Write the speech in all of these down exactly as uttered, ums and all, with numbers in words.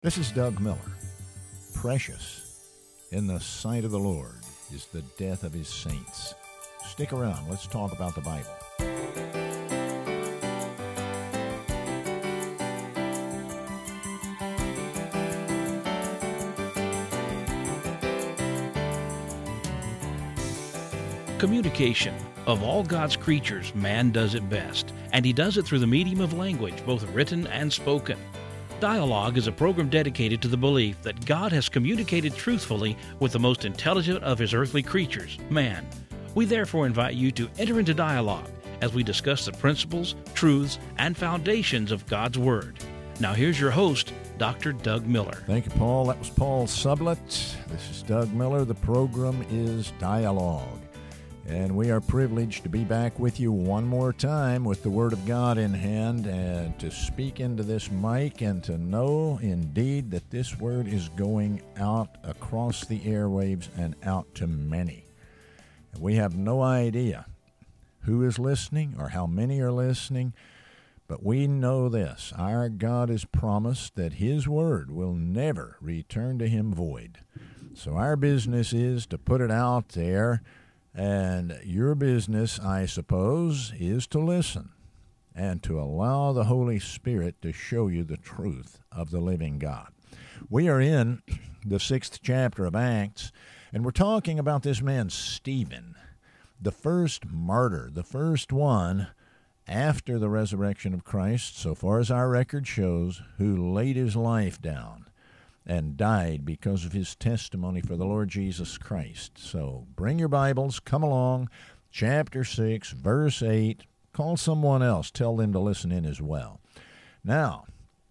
This is Doug Miller. Precious in the sight of the Lord is the death of his saints. Stick around. Let's talk about the Bible. Communication. Of all God's creatures, man does it best, and he does it through the medium of language, both written and spoken. Dialogue is a program dedicated to the belief that God has communicated truthfully with the most intelligent of his earthly creatures, man. We therefore invite you to enter into dialogue as we discuss the principles, truths, and foundations of God's Word. Now here's your host, Doctor Doug Miller. Thank you, Paul. That was Paul Sublett. This is Doug Miller. The program is Dialogue. And we are privileged to be back with you one more time with the Word of God in hand and to speak into this mic and to know indeed that this Word is going out across the airwaves and out to many. We have no idea who is listening or how many are listening, but we know this. Our God has promised that His Word will never return to Him void. So our business is to put it out there. And your business, I suppose, is to listen and to allow the Holy Spirit to show you the truth of the living God. We are in the sixth chapter of Acts, and we're talking about this man, Stephen, the first martyr, the first one after the resurrection of Christ, so far as our record shows, who laid his life down and died because of his testimony for the Lord Jesus Christ. So bring your Bibles, come along, chapter six, verse eight. Call someone else, tell them to listen in as well. Now,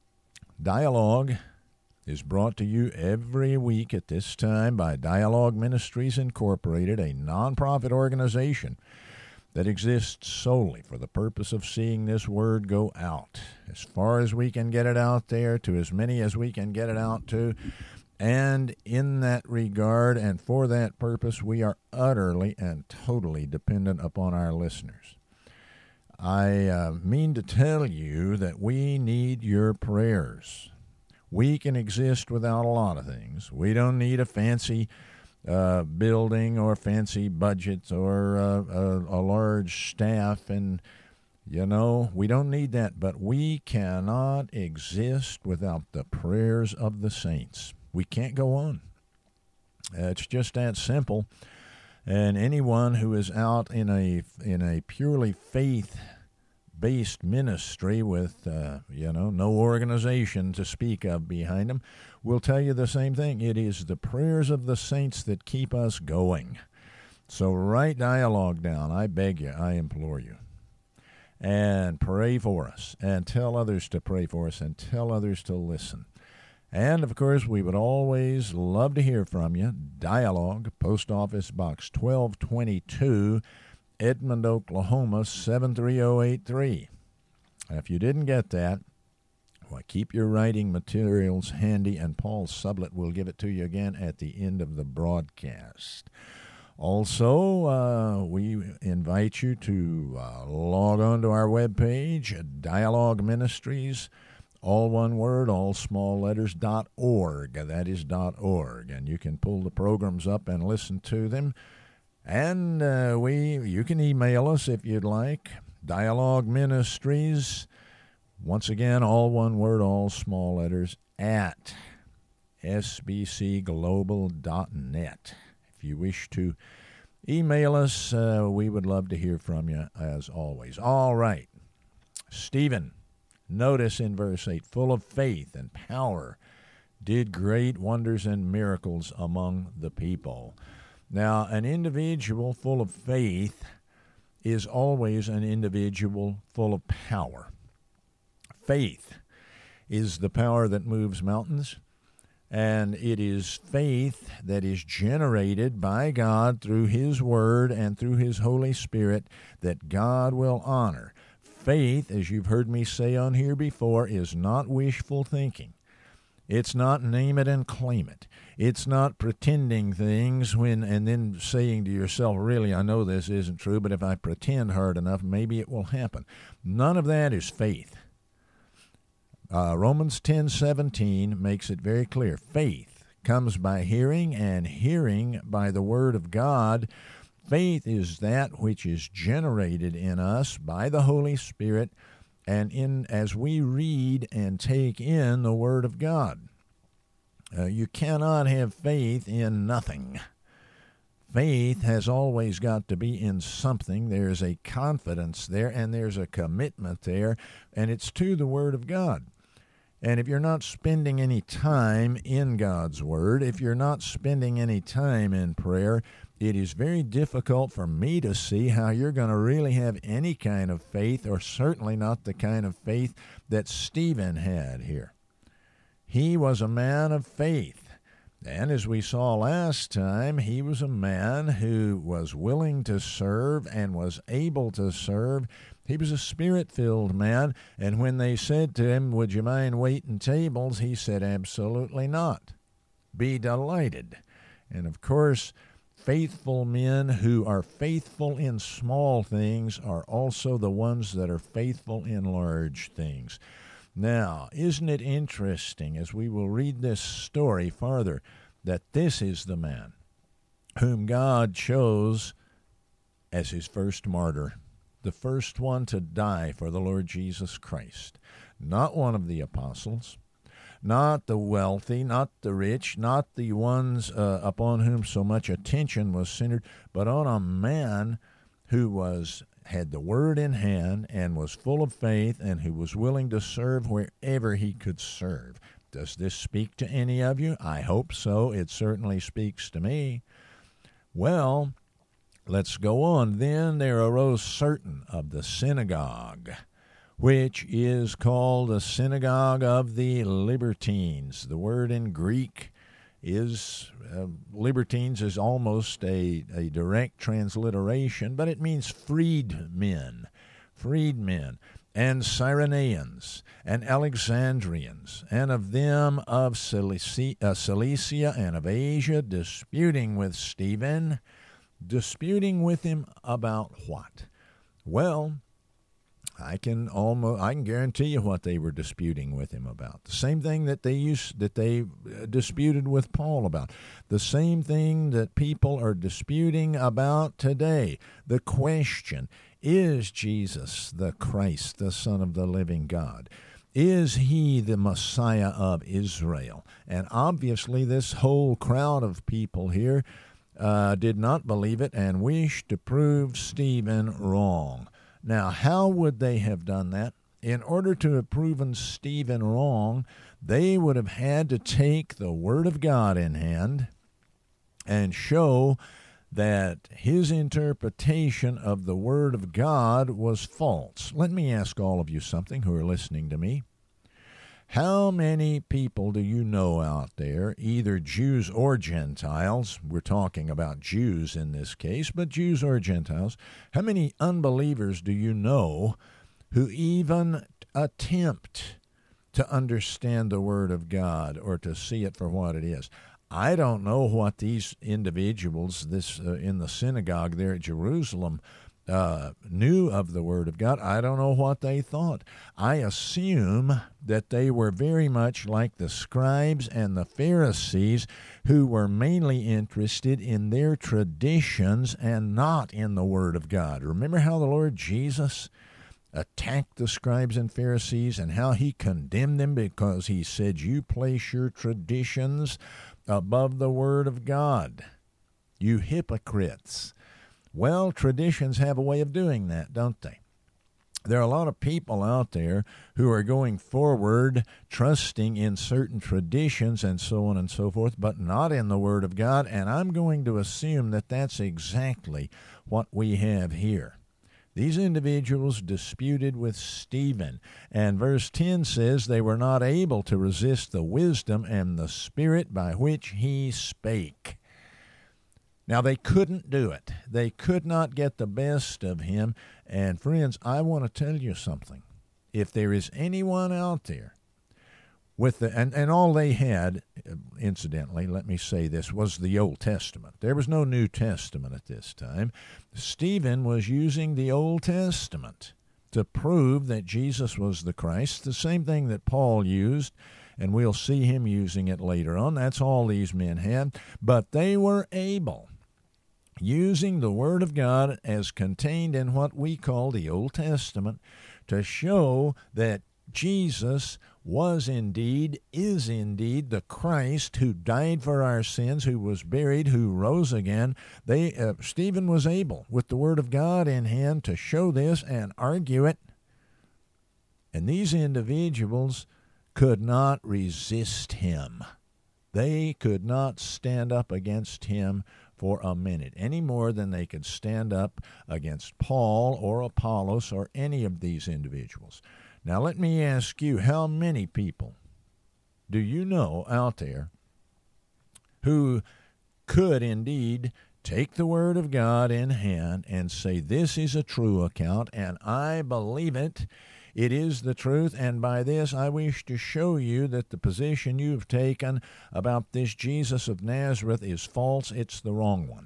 Dialogue is brought to you every week at this time by Dialogue Ministries Incorporated, a nonprofit organization that exists solely for the purpose of seeing this word go out as far as we can get it out there, to as many as we can get it out to. And in that regard and for that purpose, we are utterly and totally dependent upon our listeners. I uh, mean to tell you that we need your prayers. We can exist without a lot of things. We don't need a fancy Uh, building or fancy budgets or uh, a, a large staff, and you know, we don't need that, but we cannot exist without the prayers of the saints. We can't go on. Uh, it's just that simple. And anyone who is out in a in a purely faith-based ministry with uh, you know no organization to speak of behind them will tell you the same thing. It is the prayers of the saints that keep us going. So write Dialogue down. I beg you, I implore you. And pray for us. And tell others to pray for us. And tell others to listen. And, of course, we would always love to hear from you. Dialogue, Post Office Box twelve twenty-two, Edmond, Oklahoma, seven three zero eight three. If you didn't get that, well, keep your writing materials handy, and Paul Sublett will give it to you again at the end of the broadcast. Also, uh, we invite you to uh, log on to our webpage, Dialogue Ministries, all one word, all small letters, dot org. That is dot org, and you can pull the programs up and listen to them. And uh, we, you can email us if you'd like, Dialogue Ministries. Once again, all one word, all small letters, at s b c global dot net. If you wish to email us, uh, we would love to hear from you, as always. All right. Stephen, notice in verse eight, full of faith and power, did great wonders and miracles among the people. Now, an individual full of faith is always an individual full of power. Faith is the power that moves mountains, and it is faith that is generated by God through His Word and through His Holy Spirit that God will honor. Faith, as you've heard me say on here before, is not wishful thinking. It's not name it and claim it. It's not pretending things when and then saying to yourself, really, I know this isn't true, but if I pretend hard enough, maybe it will happen. None of that is faith. Uh, Romans ten seventeen makes it very clear. Faith comes by hearing, and hearing by the Word of God. Faith is that which is generated in us by the Holy Spirit, and in as we read and take in the Word of God. Uh, you cannot have faith in nothing. Faith has always got to be in something. There's a confidence there, and there's a commitment there, and it's to the Word of God. And if you're not spending any time in God's Word, if you're not spending any time in prayer, it is very difficult for me to see how you're going to really have any kind of faith, or certainly not the kind of faith that Stephen had here. He was a man of faith. And as we saw last time, he was a man who was willing to serve and was able to serve. He was a Spirit-filled man, and when they said to him, "Would you mind waiting tables?" he said, "Absolutely not. Be delighted." And of course, faithful men who are faithful in small things are also the ones that are faithful in large things. Now, isn't it interesting, as we will read this story farther, that this is the man whom God chose as his first martyr, the first one to die for the Lord Jesus Christ. Not one of the apostles, not the wealthy, not the rich, not the ones uh, upon whom so much attention was centered, but on a man who was had the Word in hand and was full of faith and who was willing to serve wherever he could serve. Does this speak to any of you? I hope so. It certainly speaks to me. Well, let's go on. Then there arose certain of the synagogue, which is called the synagogue of the Libertines. The word in Greek is uh, libertines is almost a, a direct transliteration, but it means freedmen, freedmen, and Cyrenaeans, and Alexandrians, and of them of Cilicia, uh, Cilicia and of Asia, disputing with Stephen. Disputing with him about what? Well, I can almost I can guarantee you what they were disputing with him about. The same thing that they used that they disputed with Paul about. The same thing that people are disputing about today. The question, is Jesus the Christ, the Son of the living God? Is he the Messiah of Israel? And obviously this whole crowd of people here uh, did not believe it and wished to prove Stephen wrong. Now, how would they have done that? In order to have proven Stephen wrong, they would have had to take the Word of God in hand and show that his interpretation of the Word of God was false. Let me ask all of you something who are listening to me. How many people do you know out there, either Jews or Gentiles? We're talking about Jews in this case, but Jews or Gentiles. How many unbelievers do you know who even attempt to understand the Word of God or to see it for what it is? I don't know what these individuals this uh, in the synagogue there at Jerusalem Uh, knew of the Word of God. I don't know what they thought. I assume that they were very much like the scribes and the Pharisees, who were mainly interested in their traditions and not in the Word of God. Remember how the Lord Jesus attacked the scribes and Pharisees and how he condemned them because he said, "You place your traditions above the Word of God, you hypocrites." Well, traditions have a way of doing that, don't they? There are a lot of people out there who are going forward trusting in certain traditions and so on and so forth, but not in the Word of God, and I'm going to assume that that's exactly what we have here. These individuals disputed with Stephen, and verse ten says they were not able to resist the wisdom and the spirit by which he spake. Now, they couldn't do it. They could not get the best of him. And friends, I want to tell you something. If there is anyone out there with the, and, and all they had, incidentally, let me say this, was the Old Testament. There was no New Testament at this time. Stephen was using the Old Testament. to prove that Jesus was the Christ, the same thing that Paul used, and we'll see him using it later on. That's all these men had. But they were able, using the Word of God as contained in what we call the Old Testament, to show that Jesus was indeed, is indeed the Christ who died for our sins, who was buried, who rose again. They uh, Stephen was able, with the Word of God in hand, to show this and argue it. And these individuals could not resist him. They could not stand up against him for a minute, any more than they could stand up against Paul or Apollos or any of these individuals. Now let me ask you, how many people do you know out there who could indeed take the Word of God in hand and say, this is a true account, and I believe it, it is the truth, and by this I wish to show you that the position you've taken about this Jesus of Nazareth is false, it's the wrong one?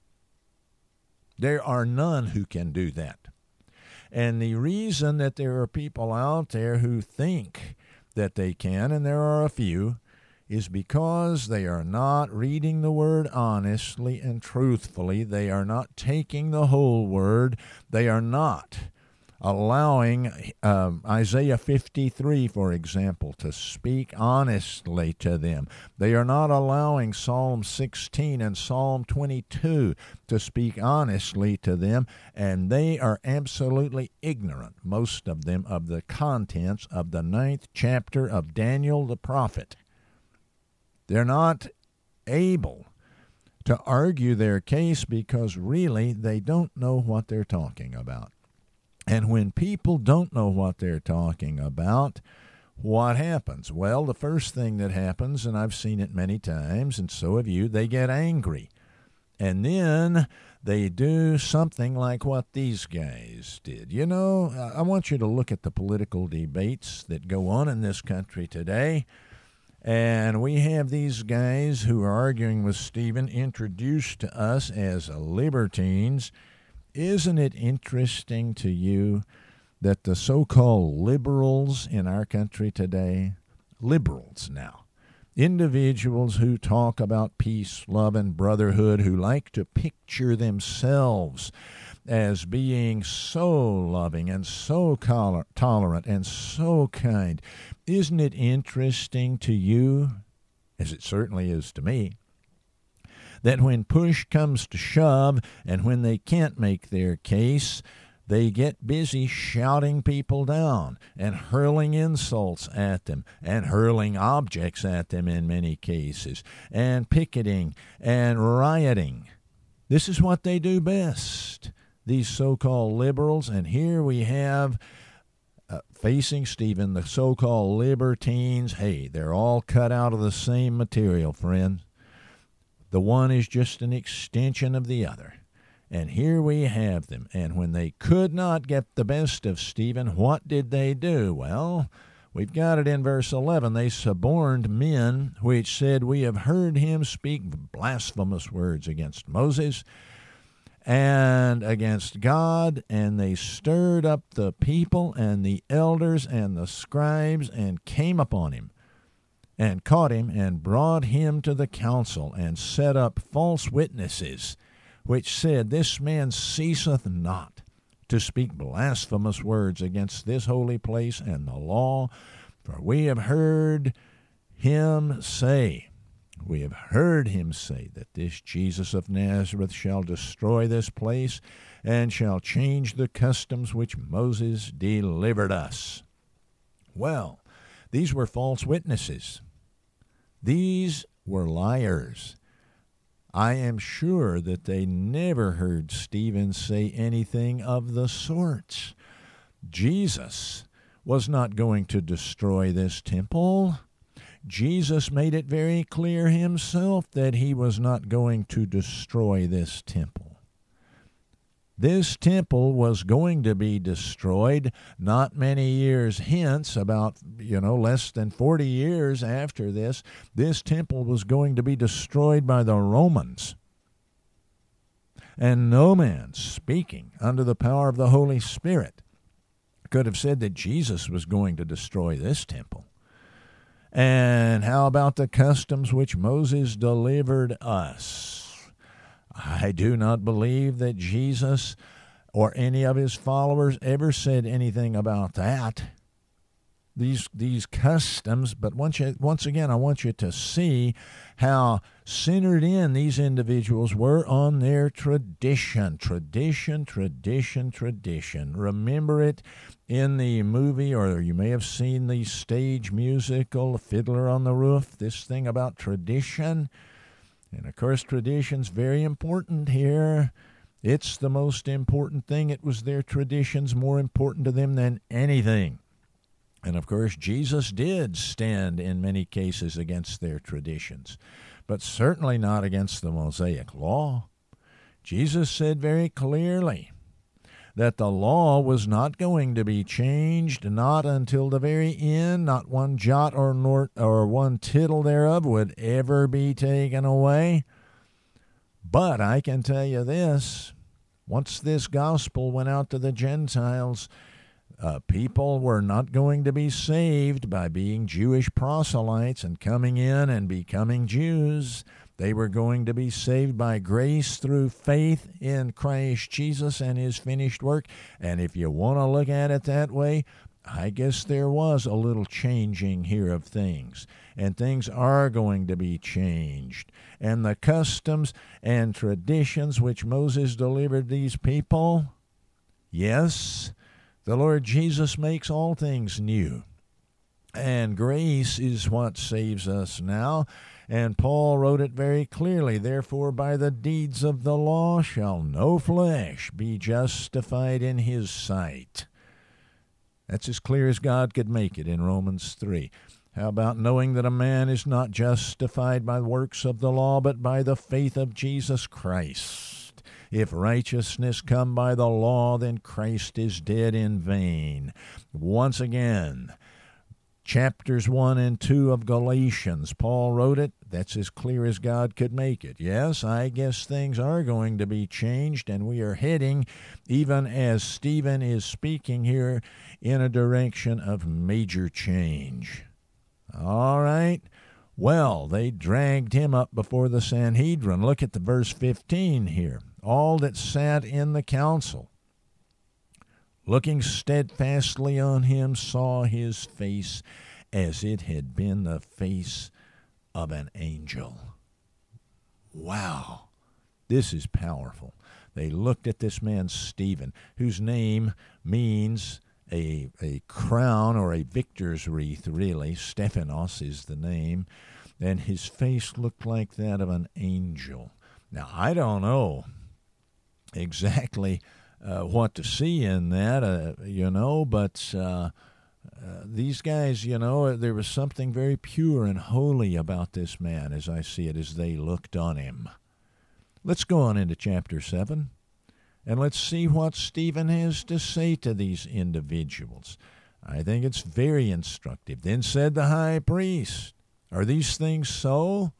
There are none who can do that. And the reason that there are people out there who think that they can, and there are a few, is because they are not reading the Word honestly and truthfully. They are not taking the whole Word. They are not allowing um, Isaiah fifty-three, for example, to speak honestly to them. They are not allowing Psalm sixteen and Psalm twenty-two to speak honestly to them, and they are absolutely ignorant, most of them, of the contents of the ninth chapter of Daniel the prophet. They're not able to argue their case because really they don't know what they're talking about. And when people don't know what they're talking about, what happens? Well, the first thing that happens, and I've seen it many times, and so have you, they get angry. And then they do something like what these guys did. You know, I want you to look at the political debates that go on in this country today. And we have these guys who are arguing with Stephen, introduced to us as libertines. Isn't it interesting to you that the so-called liberals in our country today, liberals now, individuals who talk about peace, love, and brotherhood, who like to picture themselves as being so loving and so tolerant and so kind, isn't it interesting to you, as it certainly is to me, that when push comes to shove and when they can't make their case, they get busy shouting people down and hurling insults at them and hurling objects at them in many cases and picketing and rioting. This is what they do best, these so-called liberals. And here we have uh, facing Stephen, the so-called libertines. Hey, they're all cut out of the same material, friends. The one is just an extension of the other. And here we have them. And when they could not get the best of Stephen, what did they do? Well, we've got it in verse eleven. They suborned men which said, we have heard him speak blasphemous words against Moses and against God. And they stirred up the people and the elders and the scribes and came upon him, and caught him, and brought him to the council, and set up false witnesses, which said, this man ceaseth not to speak blasphemous words against this holy place and the law. For we have heard him say, we have heard him say, that this Jesus of Nazareth shall destroy this place, and shall change the customs which Moses delivered us. Well, these were false witnesses. These were liars. I am sure that they never heard Stephen say anything of the sort. Jesus was not going to destroy this temple. Jesus made it very clear himself that he was not going to destroy this temple. This temple was going to be destroyed not many years hence, about, you know, less than forty years after this. This temple was going to be destroyed by the Romans. And no man speaking under the power of the Holy Spirit Could have said that Jesus was going to destroy this temple. And how about the customs which Moses delivered us? I do not believe that Jesus or any of his followers ever said anything about that. These these customs, but once you, once again, I want you to see how centered in these individuals were on their tradition, tradition, tradition, tradition. Remember it in the movie, or you may have seen the stage musical, Fiddler on the Roof, this thing about tradition. And, of course, tradition's very important here. It's the most important thing. It was their traditions more important to them than anything. And, of course, Jesus did stand in many cases against their traditions, but certainly not against the Mosaic Law. Jesus said very clearly that the law was not going to be changed, not until the very end. Not one jot or nor, or one tittle thereof would ever be taken away. But I can tell you this, once this gospel went out to the Gentiles, Uh, people were not going to be saved by being Jewish proselytes and coming in and becoming Jews. They were going to be saved by grace through faith in Christ Jesus and his finished work. And if you want to look at it that way, I guess there was a little changing here of things. And things are going to be changed. And the customs and traditions which Moses delivered these people, yes, the Lord Jesus makes all things new, and grace is what saves us now. And Paul wrote it very clearly, therefore by the deeds of the law shall no flesh be justified in his sight. That's as clear as God could make it in Romans three. How about knowing that a man is not justified by works of the law, but by the faith of Jesus Christ? If righteousness come by the law, then Christ is dead in vain. Once again, chapters one and two of Galatians, Paul wrote it. That's as clear as God could make it. Yes, I guess things are going to be changed, and we are heading, even as Stephen is speaking here, in a direction of major change. All right. Well, they dragged him up before the Sanhedrin. Look at the verse fifteen here. All that sat in the council, looking steadfastly on him, saw his face as it had been the face of an angel. Wow, this is powerful. They looked at this man Stephen, whose name means a, a crown or a victor's wreath, really. Stephanos is the name. And his face looked like that of an angel. Now, I don't know exactly uh, what to see in that, uh, you know, but uh, uh, these guys, you know, there was something very pure and holy about this man, as I see it, as they looked on him. Let's go on into chapter seven, and let's see what Stephen has to say to these individuals. I think it's very instructive. Then said the high priest, are these things so?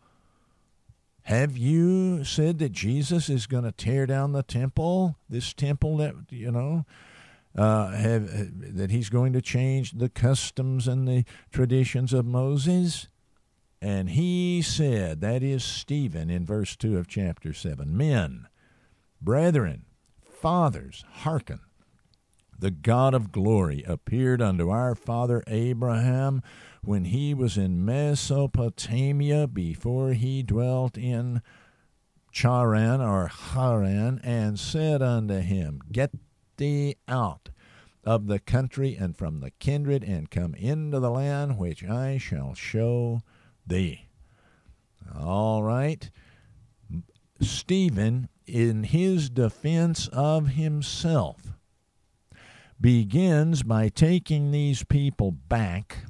Have you said that Jesus is going to tear down the temple, this temple that, you know, uh, have that he's going to change the customs and the traditions of Moses? And he said, that is Stephen in verse two of chapter seven, men, brethren, fathers, hearken. The God of glory appeared unto our father Abraham when he was in Mesopotamia, before he dwelt in Charan or Haran, and said unto him, get thee out of the country and from the kindred, and come into the land which I shall show thee. All right. Stephen, in his defense of himself, begins by taking these people back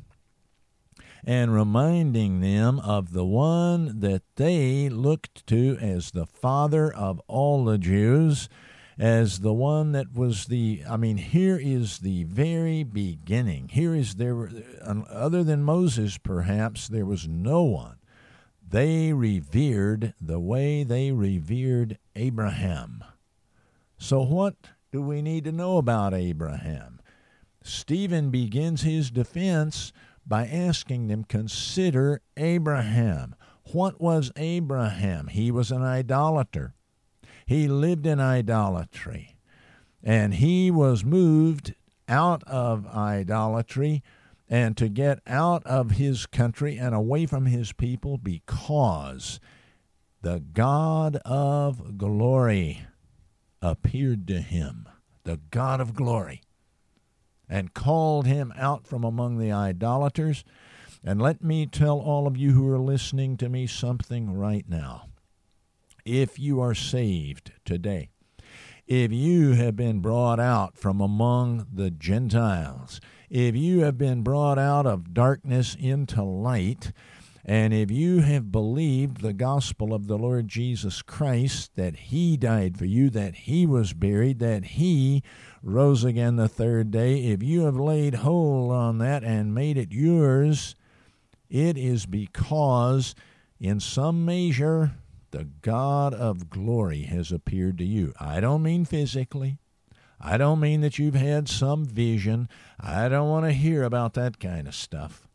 and reminding them of the one that they looked to as the father of all the Jews, as the one that was the, I mean, here is the very beginning. Here is there, other than Moses perhaps, there was no one. They revered the way they revered Abraham. So what do we need to know about Abraham? Stephen begins his defense by asking them, consider Abraham. What was Abraham? He was an idolater. He lived in idolatry. And he was moved out of idolatry and to get out of his country and away from his people because the God of glory appeared to him, the God of glory, and called him out from among the idolaters. And let me tell all of you who are listening to me something right now. If you are saved today, if you have been brought out from among the Gentiles, if you have been brought out of darkness into light, and if you have believed the gospel of the Lord Jesus Christ, that he died for you, that he was buried, that he rose again the third day, if you have laid hold on that and made it yours, it is because in some measure the God of glory has appeared to you. I don't mean physically. I don't mean that you've had some vision. I don't want to hear about that kind of stuff.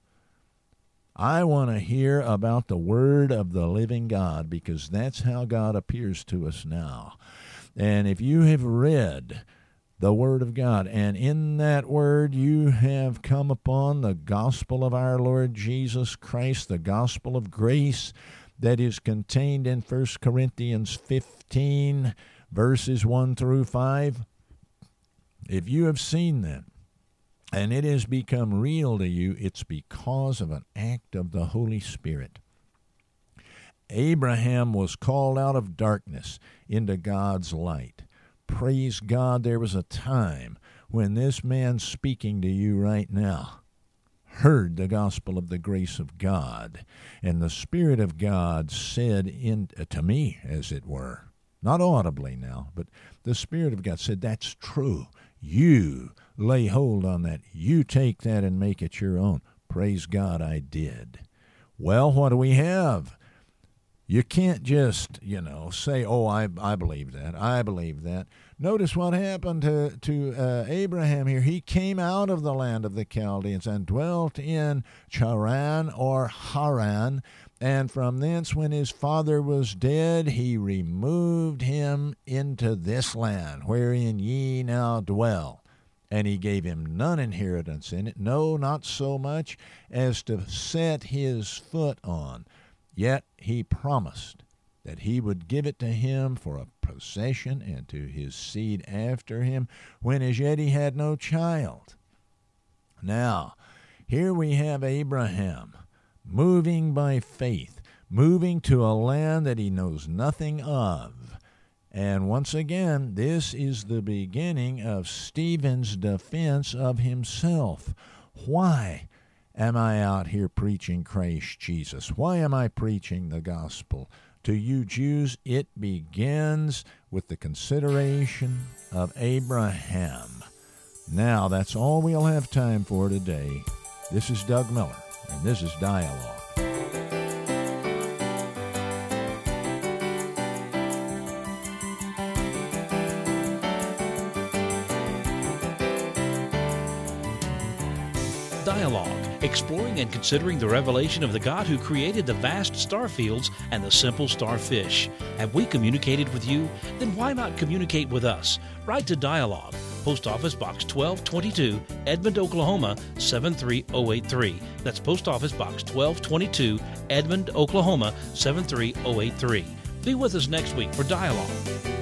I want to hear about the Word of the living God, because that's how God appears to us now. And if you have read the Word of God, and in that Word you have come upon the gospel of our Lord Jesus Christ, the gospel of grace that is contained in First Corinthians fifteen, verses one through five, if you have seen that, and it has become real to you, it's because of an act of the Holy Spirit. Abraham was called out of darkness into God's light. Praise God, there was a time when this man speaking to you right now heard the gospel of the grace of God, and the Spirit of God said in, uh, to me, as it were, not audibly now, but the Spirit of God said, that's true. You lay hold on that. You take that and make it your own. Praise God, I did. Well, what do we have? You can't just, you know, say, oh, I I believe that. I believe that. Notice what happened to, to uh, Abraham here. He came out of the land of the Chaldeans and dwelt in Charan or Haran. And from thence, when his father was dead, he removed him into this land, wherein ye now dwell. And he gave him none inheritance in it, no, not so much as to set his foot on. Yet he promised that he would give it to him for a possession and to his seed after him, when as yet he had no child. Now, here we have Abraham moving by faith, moving to a land that he knows nothing of. And once again, this is the beginning of Stephen's defense of himself. Why am I out here preaching Christ Jesus? Why am I preaching the gospel? To you Jews, it begins with the consideration of Abraham. Now, that's all we'll have time for today. This is Doug Miller, and this is Dialogue. Dialogue, exploring and considering the revelation of the God who created the vast star fields and the simple starfish. Have we communicated with you? Then why not communicate with us? Write to Dialogue, Post Office Box twelve twenty-two, Edmond, Oklahoma seven three zero eight three. That's Post Office Box twelve twenty-two, Edmond, Oklahoma seven three zero eight three. Be with us next week for Dialogue.